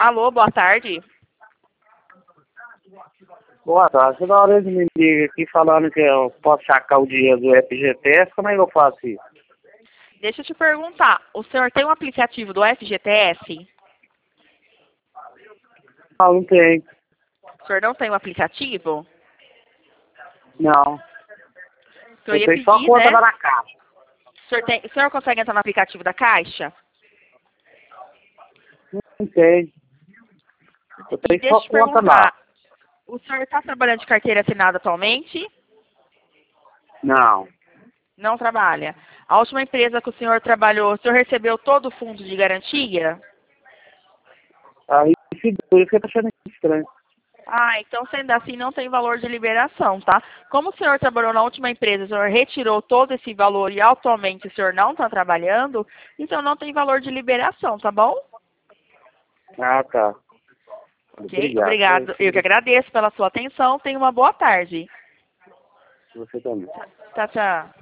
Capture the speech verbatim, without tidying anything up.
Alô, boa tarde. Boa tarde. Toda hora eles me ligam aqui falando que eu posso sacar o dinheiro do F G T S. Como é que eu faço isso? Deixa eu te perguntar, o senhor tem um aplicativo do F G T S? Não, não tem. O senhor não tem um aplicativo? Não. O senhor Eu ia tenho só pedir, conta né? lá na caixa. O senhor, tem, o senhor consegue entrar no aplicativo da Caixa? Não tem. Eu E tenho deixa só eu te conta lá. perguntar, o senhor está trabalhando de carteira assinada atualmente? Não. Não trabalha. A última empresa que o senhor trabalhou, o senhor recebeu todo o fundo de garantia? Aí segura, que eu tô achando estranho. Ah, então sendo assim não tem valor de liberação, tá? Como o senhor trabalhou na última empresa, o senhor retirou todo esse valor e atualmente o senhor não está trabalhando, então não tem valor de liberação, tá bom? Ah, tá. Ok? Obrigado. Obrigado. Eu que agradeço pela sua atenção. Tenha uma boa tarde. Você também. Tchau, tchau.